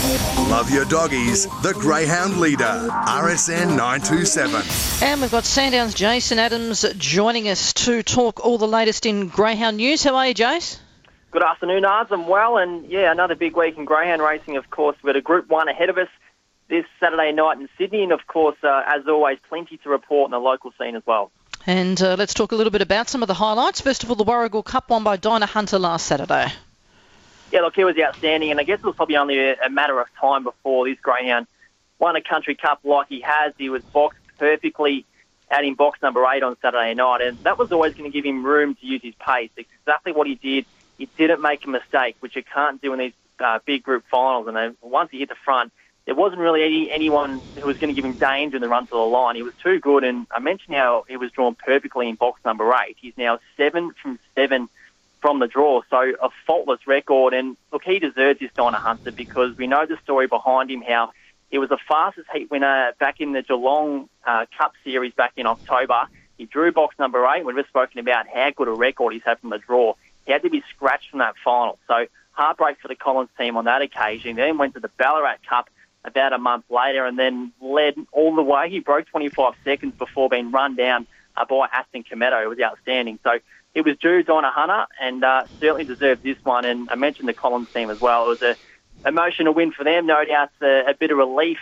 Love your doggies, the Greyhound leader, RSN 927. And we've got Sandowns' Jason Adams joining us to talk all the latest in Greyhound news. How are you, Jace? Good afternoon, Ards. I'm well, and another big week in Greyhound racing, of course. We've got a Group 1 ahead of us this Saturday night in Sydney, and of course, as always, plenty to report in the local scene as well. And let's talk a little bit about some of the highlights. First of all, the Warragul Cup won by Dinah Hunter last Saturday. Yeah, look, he was outstanding, and I guess it was probably only a matter of time before this Greyhound won a Country Cup like he has. He was boxed perfectly out in box number 8 on Saturday night, and that was always going to give him room to use his pace. It's exactly what he did. He didn't make a mistake, which you can't do in these big group finals. And once he hit the front, there wasn't really anyone who was going to give him danger in the run to the line. He was too good, and I mentioned how he was drawn perfectly in box number 8. He's now 7 from 7 from the draw, so a faultless record. And look, he deserves this, Dinah Hunter, because we know the story behind him, how he was the fastest heat winner back in the Geelong Cup Series back in October. He drew box number 8. We've just spoken about how good a record he's had from the draw. He had to be scratched from that final. So heartbreak for the Collins team on that occasion. Then went to the Ballarat Cup about a month later and then led all the way. He broke 25 seconds before being run down by Aston Cometto. It was outstanding. So it was due Dinah Hunter and certainly deserved this one. And I mentioned the Collins team as well. It was an emotional win for them. No doubt a bit of relief,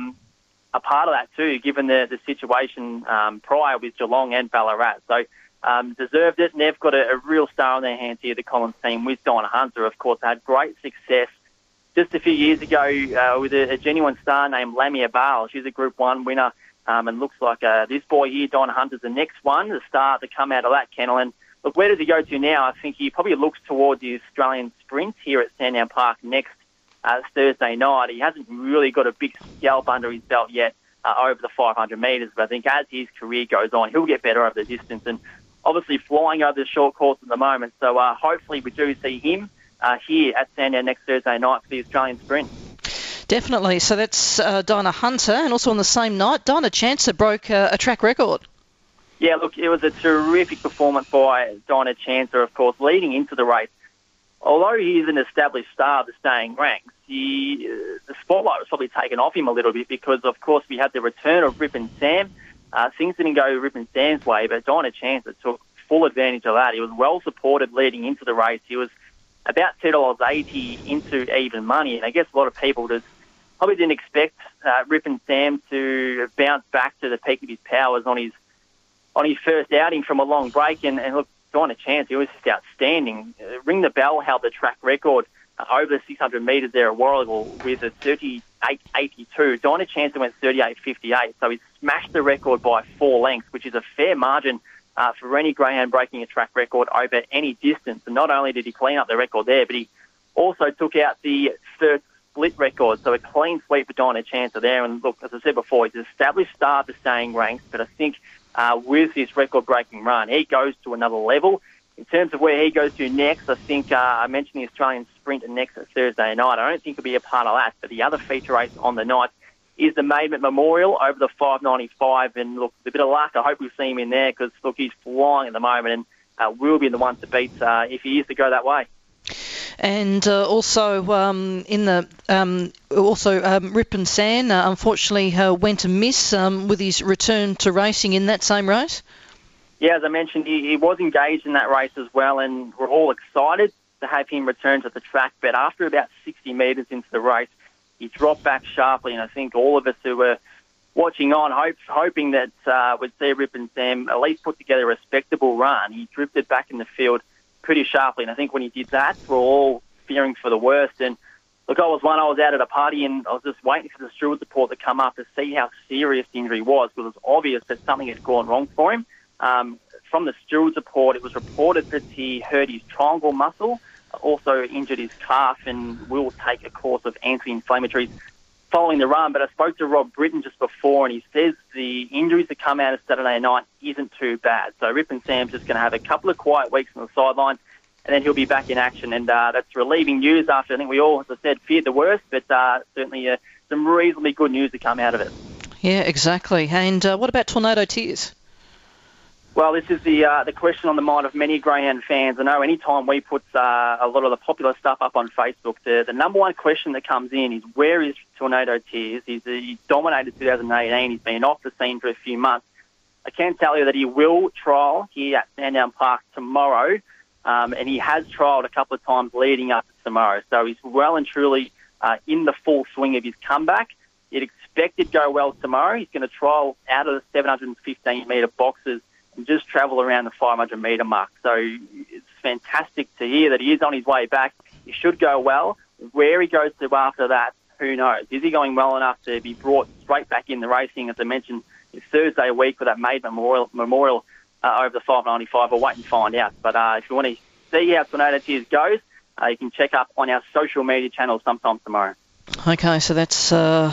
a part of that too, given the situation prior with Geelong and Ballarat. So deserved it, and they've got a real star on their hands here, the Collins team, with Dinah Hunter. Of course, had great success just a few years ago with a genuine star named Lamia Bale. She's a Group 1 winner, and looks like this boy here, Dinah Hunter's the next one, the star to come out of that kennel. And look, where does he go to now? I think he probably looks towards the Australian Sprint here at Sandown Park next Thursday night. He hasn't really got a big scalp under his belt yet over the 500 metres, but I think as his career goes on, he'll get better over the distance, and obviously flying over the short course at the moment. So hopefully we do see him here at Sandown next Thursday night for the Australian Sprint. Definitely. So that's Dinah Hunter, and also on the same night, Dinah Chancer broke a track record. Yeah, look, it was a terrific performance by Dinah Chancer, of course, leading into the race. Although he is an established star of the staying ranks, the spotlight was probably taken off him a little bit because, of course, we had the return of Rip and Sam. Things didn't go Rip and Sam's way, but Dinah Chancer took full advantage of that. He was well supported leading into the race. He was about $2.80 into even money, and I guess a lot of people just probably didn't expect Rip and Sam to bounce back to the peak of his powers on his first outing from a long break. And look, Dinah Chancer, he was just outstanding. Ring the Bell held the track record over the 600 metres there at Warragul with a 38.82. Dinah Chancer went 38.58, so he smashed the record by 4 lengths, which is a fair margin for any greyhound breaking a track record over any distance. And not only did he clean up the record there, but he also took out the third split record, so a clean sweep for Dinah Chancer there. And look, as I said before, he's an established star of the staying ranks, but I think with this record-breaking run, he goes to another level. In terms of where he goes to next, I think I mentioned the Australian Sprint next Thursday night. I don't think he'll be a part of that, but the other feature race on the night is the Maidment Memorial over the 595. And look, with a bit of luck, I hope we see him in there because, look, he's flying at the moment and will be the one to beat if he is to go that way. And also Rip and Sam unfortunately went amiss with his return to racing in that same race. Yeah, as I mentioned, he was engaged in that race as well, and we're all excited to have him return to the track. But after about 60 metres into the race, he dropped back sharply, and I think all of us who were watching on, hoping that we'd see Rip and Sam at least put together a respectable run, he drifted back in the field pretty sharply. And I think when he did that, we're all fearing for the worst. And look, I was out at a party and I was just waiting for the steward report to come up to see how serious the injury was, because it was obvious that something had gone wrong for him. From the steward's report, it was reported that he hurt his triangle muscle, also injured his calf, and will take a course of anti-inflammatories following the run. But I spoke to Rob Britton just before, and he says the injuries that come out of Saturday night isn't too bad. So Rip and Sam's just going to have a couple of quiet weeks on the sidelines, and then he'll be back in action. And that's relieving news after I think we all, as I said, feared the worst, but certainly some reasonably good news to come out of it. Yeah, exactly. And what about Tornado Tears? Well, this is the question on the mind of many greyhound fans. I know any time we put a lot of the popular stuff up on Facebook, the number one question that comes in is, where is Tornado Tears? He dominated 2018. He's been off the scene for a few months. I can tell you that he will trial here at Sandown Park tomorrow, and he has trialled a couple of times leading up to tomorrow. So he's well and truly in the full swing of his comeback. You'd expect it to go well tomorrow. He's going to trial out of the 715-metre boxes and just travel around the 500-metre mark. So it's fantastic to hear that he is on his way back. He should go well. Where he goes to after that, who knows? Is he going well enough to be brought straight back in the racing? As I mentioned, it's Thursday week with that Maid Memorial over the 595. We'll wait and find out. But if you want to see how Tornado Tears goes, you can check up on our social media channels sometime tomorrow. Okay, so that's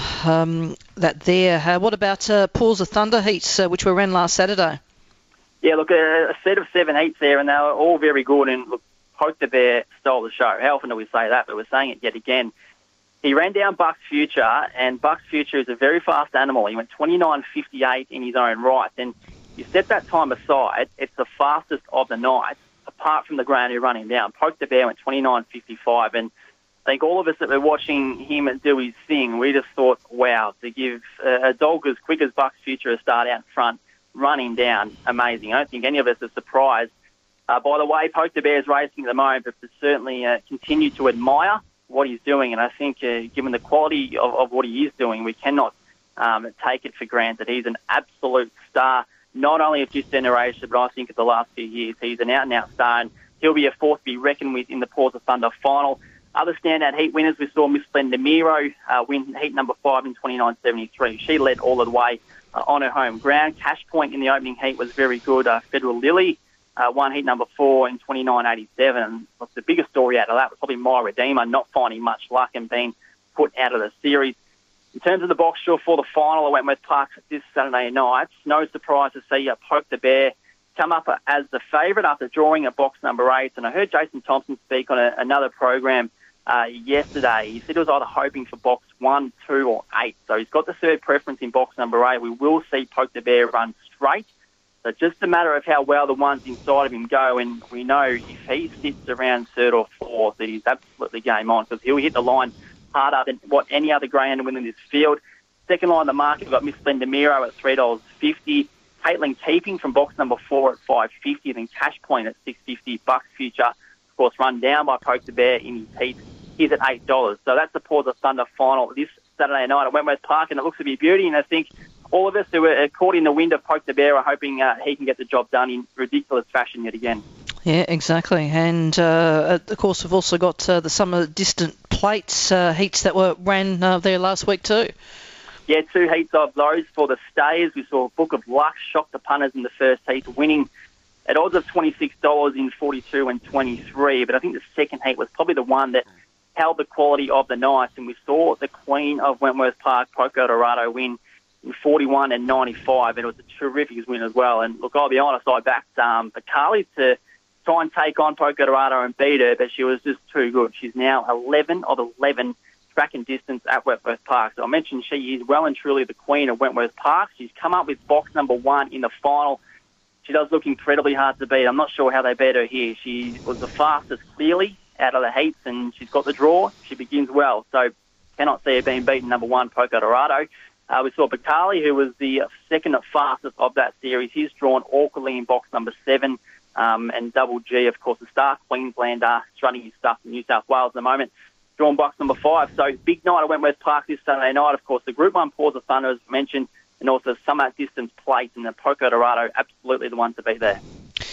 that there. What about Paws of Thunder heats, which were ran last Saturday? Yeah, look, a set of 7 heats there, and they were all very good. And look, Poke the Bear stole the show. How often do we say that? But we're saying it yet again. He ran down Buck's Future, and Buck's Future is a very fast animal. He went 29.58 in his own right. And you set that time aside, it's the fastest of the night, apart from the ground who run him down. Poke the Bear went 29.55. And I think all of us that were watching him do his thing, we just thought, wow, to give a dog as quick as Buck's Future a start out front, running down, amazing. I don't think any of us are surprised by the way Poke the Bear is racing at the moment, but to certainly continue to admire what he's doing. And I think given the quality of what he is doing, we cannot take it for granted. He's an absolute star, not only of this generation, but I think of the last few years. He's an out-and-out star, and he'll be a force to be reckoned with in the Paws of Thunder final. Other standout heat winners, we saw Miss Splendor Miro win heat number 5 in 29.73. She led all of the way on her home ground. Cash Point in the opening heat was very good. Federal Lily won heat number 4 in 29.87. The biggest story out of that was probably My Redeemer not finding much luck and being put out of the series. In terms of the box draw for the final at Wentworth Park this Saturday night, no surprise to see Poke the Bear come up as the favourite after drawing at box number 8. And I heard Jason Thompson speak on another program yesterday. He said he was either hoping for box 1, 2 or 8. So he's got the third preference in box number 8. We will see Poke the Bear run straight. So just a matter of how well the ones inside of him go. And we know if he sits around third or fourth, that he's absolutely game on, because he'll hit the line harder than what any other greyhound win in this field. Second line of the market, we've got Miss Splendor Miro at $3.50. Caitlin Keeping from box number 4 at $5.50. Then Cash Point at $6.50. Buck's Future, of course, run down by Poke the Bear in his heat. He's at $8. So that's the Paws of Thunder final this Saturday night at Wentworth Park, and it looks to be a beauty. And I think all of us who are caught in the wind of Poke the Bear are hoping he can get the job done in ridiculous fashion yet again. Yeah, exactly. And, of course, we've also got the Summer Distant Plates heats that were ran there last week too. Yeah, 2 heats of those for the stayers. We saw Book of Luck shock the punters in the first heat, winning at odds of $26 in 42 and 23. But I think the second heat was probably the one that held the quality of the night. And we saw the Queen of Wentworth Park, Poco Dorado, win in 41 and 95. And it was a terrific win as well. And look, I'll be honest, I backed Bakali to try and take on Poco Dorado and beat her, but she was just too good. She's now 11 of 11 track and distance at Wentworth Park. So I mentioned she is well and truly the queen of Wentworth Park. She's come up with box number 1 in the final. She does look incredibly hard to beat. I'm not sure how they beat her here. She was the fastest clearly out of the heats, and she's got the draw. She begins well, so cannot see her being beaten. Number 1, Poco Dorado. We saw Bakali, who was the second fastest of that series. He's drawn awkwardly in box number 7. And Double G, of course, the star Queenslander, strutting his stuff in New South Wales at the moment, drawn box number 5. So big night at Wentworth Park this Saturday night. Of course, the Group 1 Paws of Thunder, as mentioned, and also Summer Distance Plates, and the Poco Dorado, absolutely the one to be there.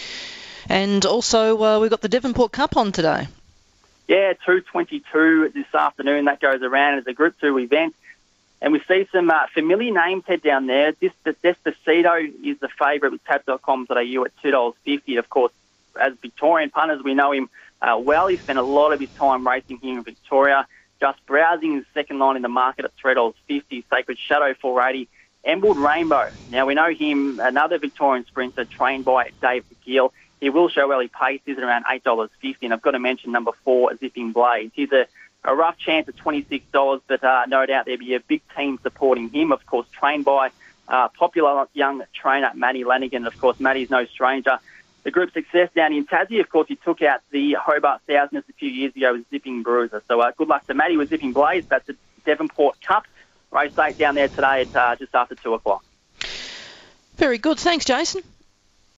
And also, we've got the Devonport Cup on today. Yeah, 2:22 this afternoon. That goes around as a Group 2 event. And we see some familiar names head down there. Despacito is the favourite with tab.com.au at $2.50. Of course, as Victorian punters, we know him well. He spent a lot of his time racing here in Victoria. Just Browsing is second line in the market at $3.50. Sacred Shadow, $4.80. Emerald Rainbow. Now, we know him, another Victorian sprinter trained by Dave McGill. He will show well. He paces at around $8.50. And I've got to mention number 4, Zipping Blades. He's a rough chance at $26, but no doubt there'll be a big team supporting him. Of course, trained by popular young trainer, Matty Lanigan. Of course, Matty's no stranger. The group success down in Tassie, of course, he took out the Hobart Thousanders a few years ago with Zipping Bruiser. So good luck to Matty with Zipping Blaze. That's the Devonport Cup. Race 8 down there today at just after 2 o'clock. Very good. Thanks, Jason.